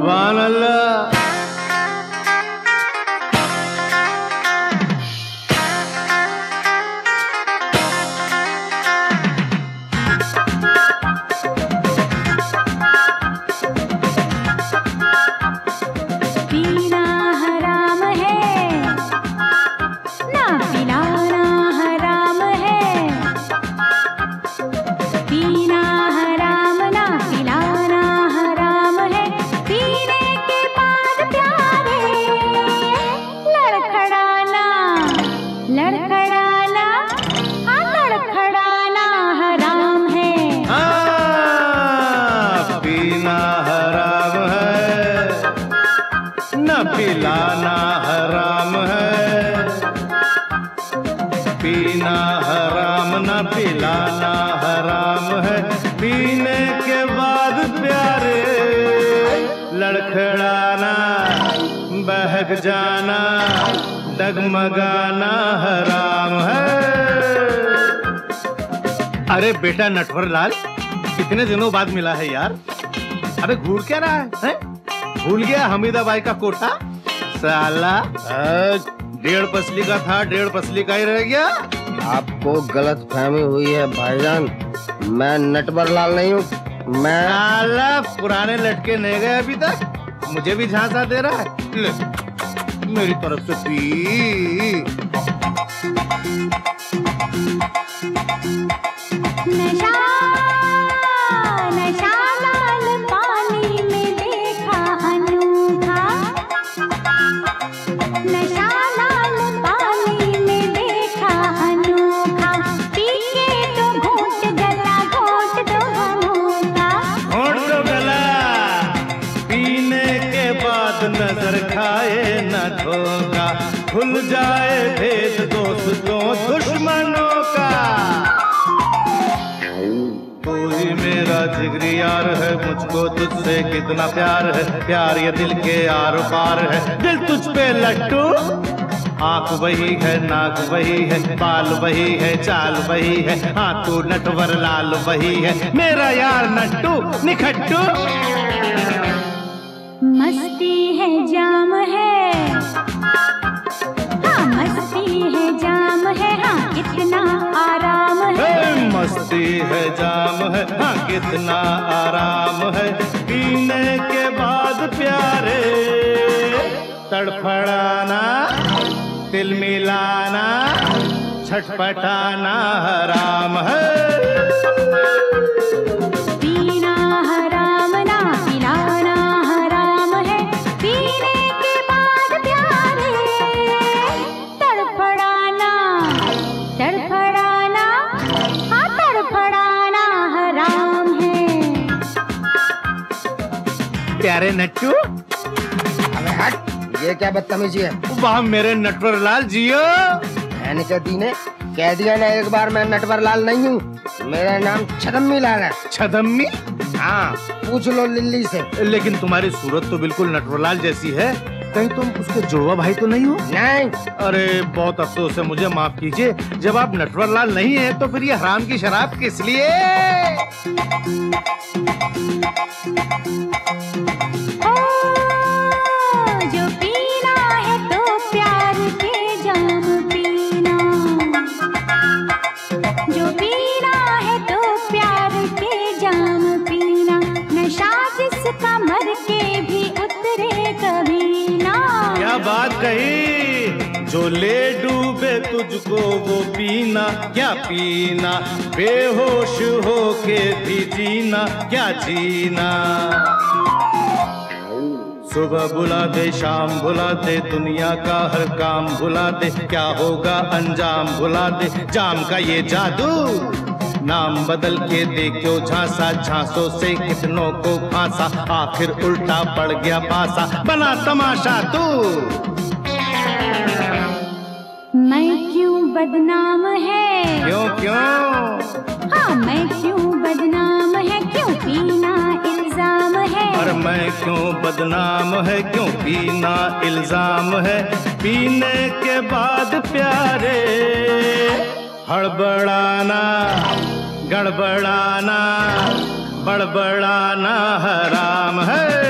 सुभान अल्लाह। पिलाना हराम है, पीना हराम न पिलाना हराम है, पीने के बाद प्यारे लड़खड़ाना, बहक जाना, डगमगाना हराम है। अरे बेटा नटवर लाल, कितने दिनों बाद मिला है यार। अबे घूर क्या रहा है? भूल गया हमीदाबाई का कोठा? साला 1.5 पसली का था, 1.5 पसली का ही रह गया। आपको गलत फहमी हुई है भाईजान, मैं नटवर लाल नहीं हूँ। मैं साला पुराने लटके नहीं गए अभी तक, मुझे भी झांसा दे रहा है। ले, मेरी तरफ से पी। नशा नशा लाल पानी में देखा अनूठा, नशा लाल पानी में देखा अनूठा, पी के तो घोट गला, घोट दो अनूठा, घोट दो गला, पीने के बाद नजर खाए न धोखा, खुल जाए भेद दोस्तों दुश्मनों का। कोई मेरा जिगरी यार है, मुझको तुझसे कितना प्यार है, प्यार ये दिल के आर पार है, दिल तुझ पे लट्टू। आंख वही है, नाक वही है, बाल वही है, चाल वही है, हाँ तू नटवर लाल वही है, मेरा यार नट्टू निखट्टू। मस्ती है जाम है, हाँ मस्ती है जाम है, हाँ कितना आराम है। मस्ती है जाम है, हाँ कितना आराम है, पीने के बाद प्यारे तड़फड़ाना, तिल मिलाना, छटपटाना हराम है। पीना हराम ना पिलाना हराम है, पीने के बाद प्यारे तड़फड़ाना, तड़फड़ाना, हाँ तड़फड़ाना हराम है। प्यारे नट्टू, अबे हट, ये क्या बदतमीजी है? वाह मेरे नटवर लाल जियो। मैंने कह दिया ना एक बार, मैं नटवर लाल नहीं हूँ, मेरा नाम छदम्मी लाल है। छदम्मी? हाँ, पूछ लो लिल्ली से। लेकिन तुम्हारी सूरत तो बिल्कुल नटवर लाल जैसी है, कहीं तुम उसके जुड़वा भाई तो नहीं हो? नहीं। अरे बहुत अफसोस है, मुझे माफ कीजिए, जब आप नटवर लाल नहीं है तो फिर ये हराम की शराब किस लिए? जो पीना है तो प्यार के जाम पीना, जो पीना है तो प्यार के जाम पीना, नशा जिसका मर के भी उतरे कभी ना। क्या बात कही, जो ले डूबे तुझको वो पीना, क्या पीना, बेहोश होके भी जीना, क्या जीना। सुबह बुला दे, शाम बुला दे, दुनिया का हर काम भुला दे, क्या होगा अंजाम भुला दे, जाम का ये जादू। नाम बदल के देखो झांसा, झांसों से कितनों को फांसा, आखिर उल्टा पड़ गया पासा, बना तमाशा तू। मैं क्यों बदनाम है? क्यों क्यों? हाँ मैं क्यों बदनाम है, क्यों पीना इल्जाम है। और मैं क्यों बदनाम है, क्यों पीना इल्जाम है, पीने के बाद प्यारे हड़बड़ाना, गड़बड़ाना, बड़बड़ाना हराम है।